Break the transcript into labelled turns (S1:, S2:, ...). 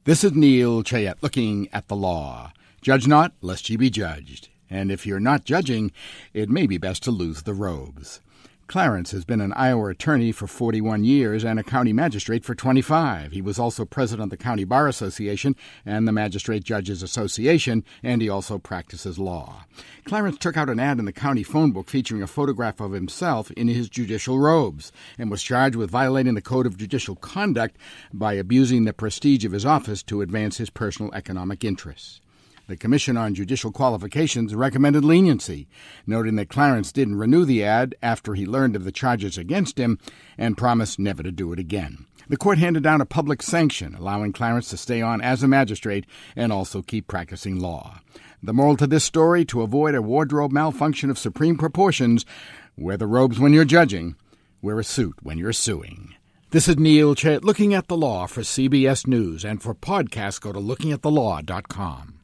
S1: This is Neil Chayet looking at the law. Judge not, lest ye be judged. And if you're not judging, it may be best to lose the robes. Clarence has been an Iowa attorney for 41 years and a county magistrate for 25. He was also president of the County Bar Association and the Magistrate Judges Association, and he also practices law. Clarence took out an ad in the county phone book featuring a photograph of himself in his judicial robes and was charged with violating the Code of Judicial Conduct by abusing the prestige of his office to advance his personal economic interests. The Commission on Judicial Qualifications recommended leniency, noting that Clarence didn't renew the ad after he learned of the charges against him and promised never to do it again. The court handed down a public sanction, allowing Clarence to stay on as a magistrate and also keep practicing law. The moral to this story: to avoid a wardrobe malfunction of supreme proportions, wear the robes when you're judging, wear a suit when you're suing. This is Neil Chayet looking at the law for CBS News, and for podcasts go to lookingatthelaw.com.